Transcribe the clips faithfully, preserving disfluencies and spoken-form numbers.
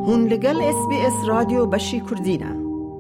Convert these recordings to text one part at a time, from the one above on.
هون لگل اس بی اس رادیو بشی کردینه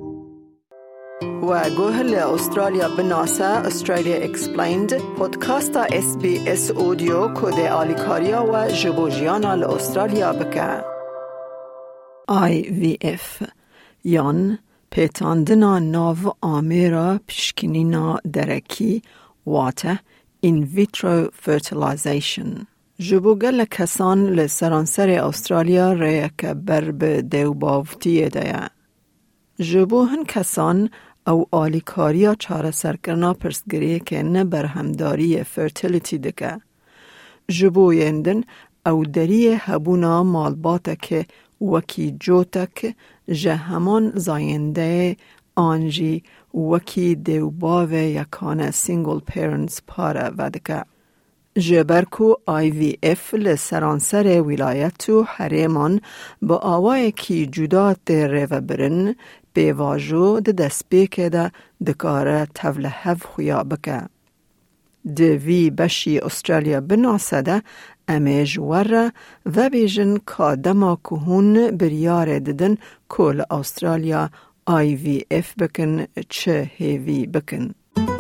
و گوه لأسترالیا بناسه استرالیا اکسپلیند پودکاستا اس بی اس اودیو کده آلیکاریا و جبوجیانا لأسترالیا بکه آی وی اف یان پیتاندنا ناو آمیرا پشکنینا درکی واته in vitro fertilization. جبوگل کسان لسرانسر استرالیا ریک برب دیوباوتی دیا. جبو هن کسان او آلیکاریا چاره سرکرنا پرسگریه که نه برهمداری فرتیلیتی دکه. جبو یندن او دریه هبونا مالباته که وکی جوتک جهمان زاینده آنجی وکی دیوباوه یکانه سینگل پیرنتس پاره ودکه. جبرکو آی وی اف لسرانسر ولایتو حریمان با آوای کی جدا تیره و برن به واجو ده دسپیکه ده دکاره تولهف خویا بکه. دوی بشی استرالیا بناسده امیج وره و بیجن کادما کهون بریار ددن کل استرالیا آی وی اف بکن چه هیوی بکن.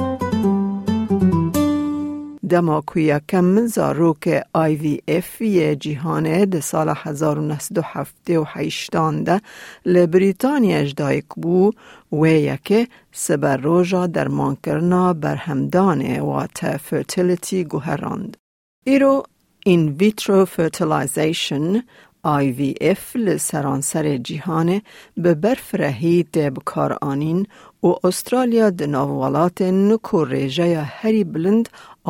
دما کویا کم زاروک آی وی اف یه جیهانه ده سال هزار و نهصد و هفتاد و هشت ده لبریتانیا اجدایک بو و یکه سبر روژا درمان کرنا برهمدانه و تا فرتیلیتی گوهراند. ایرو in vitro fertilization آی وی اف لسرانسر جیهانه به برفرهی دبکار آنین و استرالیا دناوالات نکو ریجه هری بلند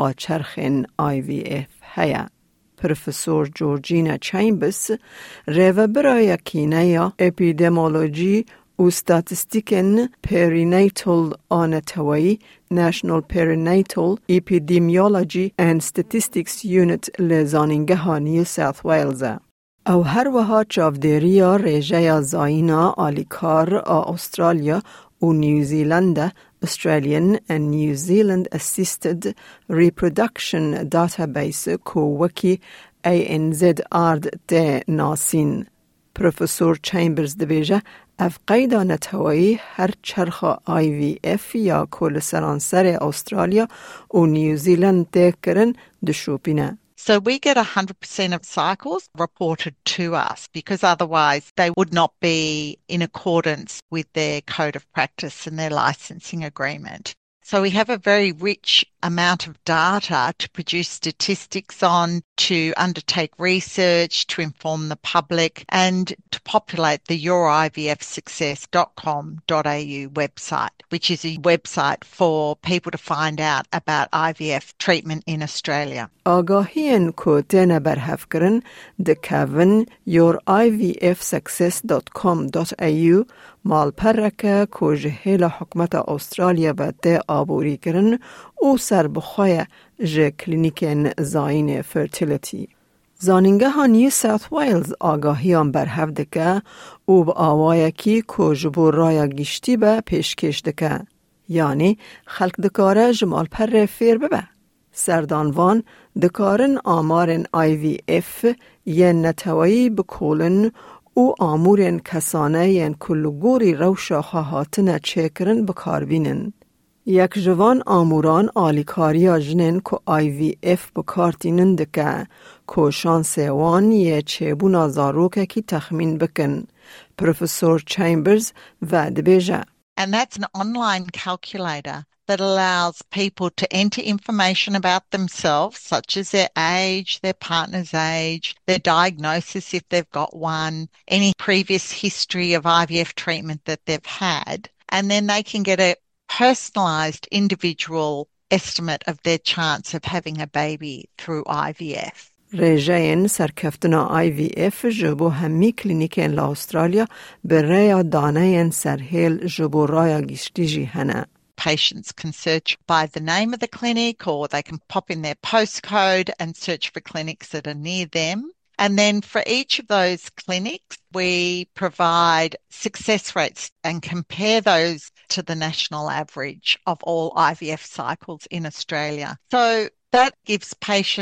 آچرخین آی وی اف هیا. پروفسور جورجینا چیمبرز ریو برای کینه یا اپیدمیولوژی و استاتستیکن پرینیتال آناتوی National Perinatal Epidemiology and Statistics Unit لزانینگه ها نیو ساوت ویلز. او هر وها چاودیریا ریجه زاینا آلیکار آ استرالیا و نیوزیلند Australian and New Zealand Assisted Reproduction Database کو وکی ای ان زد آرد ده ناسین. پروفسور چیمبرز دبیجه اف قیدا نتوایی هر چرخ آی وی اف یا کل سرانسر استرالیا و نیوزیلند ده کرن دشوپینه. So we get one hundred percent of cycles reported to us because otherwise they would not be in accordance with their code of practice and their licensing agreement. So we have a very rich amount of data to produce statistics on, to undertake research, to inform the public, and to populate the your I V F success dot com dot a u website, which is a website for people to find out about I V F treatment in Australia. آگاهین کو تنه برهف کرن دکاون your I V F success dot com dot a u مال پرکه کو جهیل حکمت استرالیا و ده آبوری کرن او سر بخواه جه کلینیکن زاین فرتیلیتی. زانینگه ها نیو ساوت ویلز آگاهیان برهف دکه او با آوای کی کو جبور رای گشتی به پیشکش دکه. یعنی خلق دکاره جمال پر فیر ببه. سردانوان دکارن آمارن آی وی اف یه نتوایی بکولن او آمورن کسانه ین کلگوری روشا خواهاتن چکرن بکاربینن. یک جوان آموران آلیکاریا جنن که آی وی اف بکارتینن دکه که شانسه وان یه چه بونا زاروکه کی تخمین بکن. پروفسور چیمبرز و دبیجه. And that's an online calculator that allows people to enter information about themselves, such as their age, their partner's age, their diagnosis if they've got one, any previous history of I V F treatment that they've had, and then they can get a personalised individual estimate of their chance of having a baby through I V F. رژین سرکفتنا آی وی اف جبو همی کلینیکین لا استرالیا به ریا دانه سرهیل جبو رایا گشتی جی هنه. Patients can search by the name of the clinic or they can pop in their postcode and search for clinics that are near them. And then for each of those clinics, we provide success rates and compare those to the national average of all I V F cycles in Australia. So that gives patients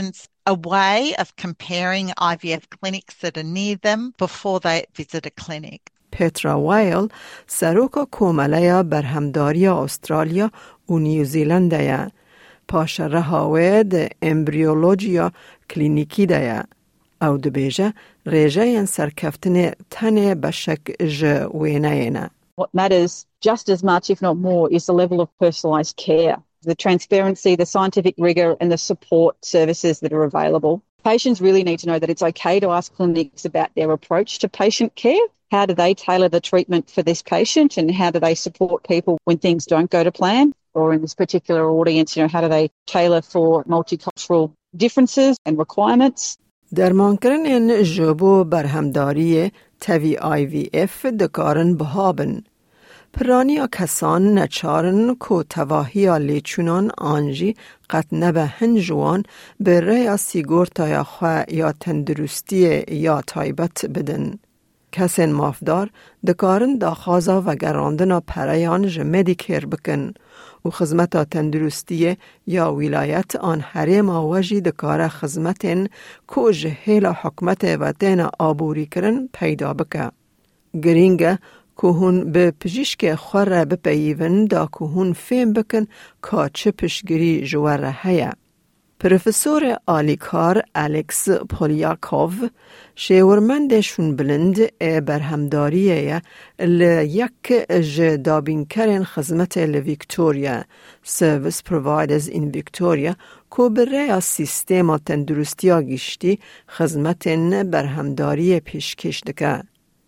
a way of comparing I V F clinics that are near them before they visit a clinic. پترا وایل سروکا کوملیا برهمداری استرالیا و نیوزیلند یا پاشره هاوی ده امبریولوژیا کلینیکی ده او دبیجه ریجه ین سرکفتن تنه بشک جوینه اینه. What matters just as much, if not more, is the level of personalised care, the transparency, the scientific rigour and the support services that are available. Patients really need to know that it's okay to ask clinics about their approach to patient care. How do they tailor the treatment for this patient and how do they support people when things don't go to plan? Or in this particular audience, you know, how do they tailor for multicultural differences and requirements? درمان کردن جبو برهمداری تاوی آی وی اف دکارن بهابن. پرانیا کسان نچارن کو تواهی لیچونان آنجی قط نبه هنجوان به ریا سیگورتا یا خواه یا تندرستی یا تایبت بدن. کسین مافدار دکارن داخازا و گراندنا پریان جمدیکر بکن و خدمتا تندرستی یا ولایت آن حریم آوجی دکاره خدمتن کو جهیل حکمت و دین آبوری کرن پیدا بکه. گرینگه که هون به پجیشک خوره بپیون دا که هون فهم بکن که چه پشگری جواره هیا. پروفسور آلیکار الکس پولیاکوف شیورمندشون بلند برهمداریه لیک جدابین کرن خدمت لویکتوریا سرویس پرووایدرز این ویکتوریا که برای سیستم تندرستی گشتی خدمت برهمداری پیشکش دکه.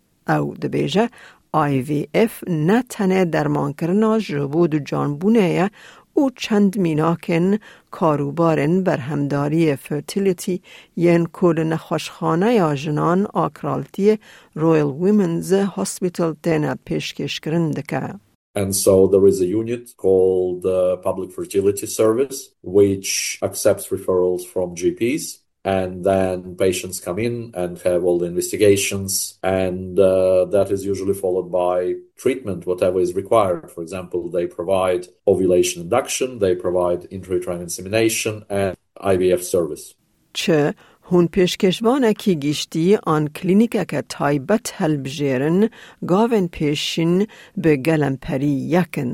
او دبیجه آی وی اف نه تنه درمان کرنا جبود جانبونه او چند میناکن کاروبارن برهمداری فرتیلیتی ین کود نخوشخانه یا جنان آکرالتی رویل ویمنز هاسپیتال تینا پیشکش کرندکه. And so there is a unit called uh, Public Fertility Service, which accepts referrals from G Ps. And then patients come in and have all the investigations, and uh, that is usually followed by treatment, whatever is required. For example, they provide ovulation induction, they provide intrauterine insemination, and I V F service. چه هون پیشکشوانه کی گشتی آن کلینیکه که تایبت هل بجیرن گاون پیشین به گلم پری یکن.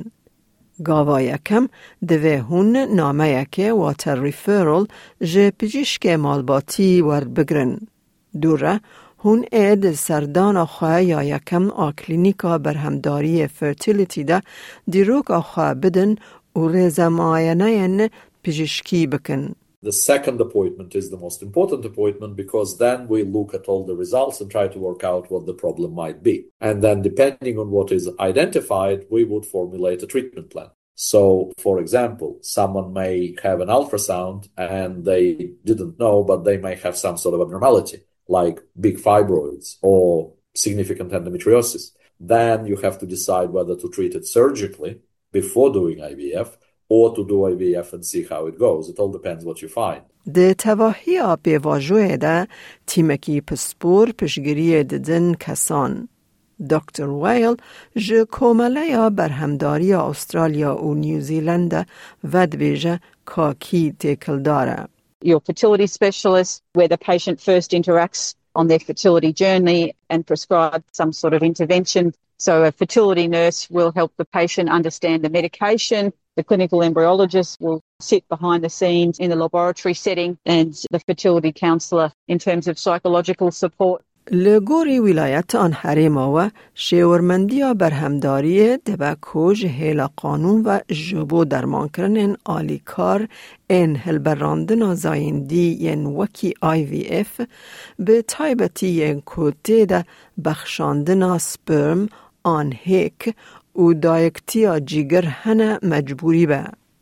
گاوا یکم دوه هون نامه یکه واتر ریفرال جه پجیشک مالباتی ورد بگرن. دوره هون اید سردان آخواه یا یکم آکلینیکا برهمداری فرتیلیتی ده دیروک آخواه بدن و ریزماینه ین پجیشکی بکن. The second appointment is the most important appointment because then we look at all the results and try to work out what the problem might be. And then depending on what is identified, we would formulate a treatment plan. So, for example, someone may have an ultrasound and they didn't know, but they may have some sort of abnormality, like big fibroids or significant endometriosis. Then you have to decide whether to treat it surgically before doing I V F or to do I V F and see how it goes. It all depends what you find. ده تواهی آبی واجوه ده تیمکی پسپور پشگیری ددن کسان. دکتر ویل جو کومله برهمداری استرالیا و نیوزیلند ود بیجه کاکی تکل داره. Your fertility specialist, where the patient first interacts on their fertility journey and prescribe some sort of intervention. So a fertility nurse will help the patient understand the medication. The clinical embryologist will sit behind the scenes in the laboratory setting and the fertility counsellor in terms of psychological support. لگوری ولایت آن حریم و شیورمندی برهمداری دبکو جهیل قانون و جبو درمان کرنن آلیکار این هلبراندن زایندی ین وکی آی وی اف به تایبتی ین کوتی ده بخشاندن سپرم آن هیک و دایکتیا جیگر هنه مجبوری به.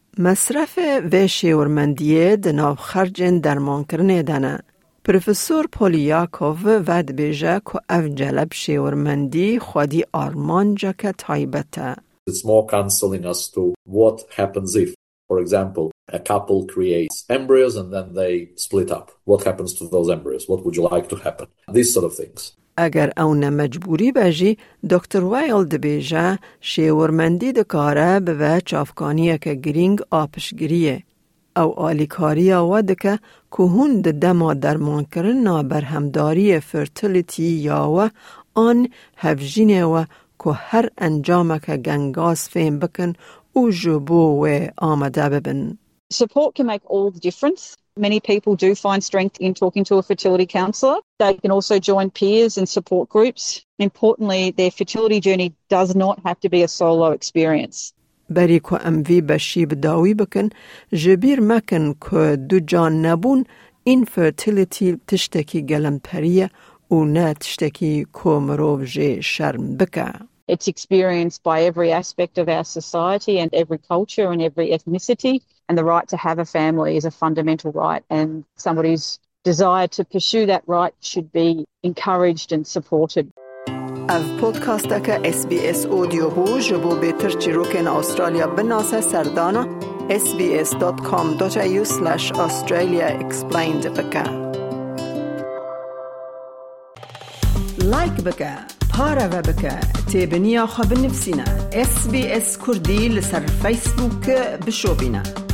مصرف و شیورمندی دناو خرجن درمان کرنه دنه. پروفسور پولیاکوف ود بیجه که اف جلب شیورمندی خودی آرمانجا که تایبته. It's more counseling as to what happens if, for example, a couple creates embryos and then they split up. What happens to those embryos? What would you like to happen? These sort of things. اگر اون مجبوری بجی، دکتر ویل دبیجه شیورمندی دکاره به وچ افغانیه که گرینگ آپشگریه. او آلیکاریا ودکه که هند دما درمان کرنا برهمداری فرتیلیتی یا و آن هفجینه و که هر انجام که گنگاز فهم بکن او جبو و آمده ببن. Support can make all the difference. Many people do find strength in talking to a fertility counsellor. They can also join peers and support groups. Importantly, their fertility journey does not have to be a solo experience. بری که اموی بشی بداوی بکن جبیر مکن که دو جان نبون این فرتیلیتی تشتکی گلم پریه و نه تشتکی که مروف جه شرم بکه. It's experienced by every aspect of our society and every culture and every ethnicity. And the right to have a family is a fundamental right. And somebody's desire to pursue that right should be encouraged and supported. Av podcast ka S B S audio ho jabo betar chiroken Australia binasa sardana sbs.com.au slash Australia explained baka. Like baka, para baka, tebniya khabar nafsina S B S Kurdi لسر Facebook بشوفينا.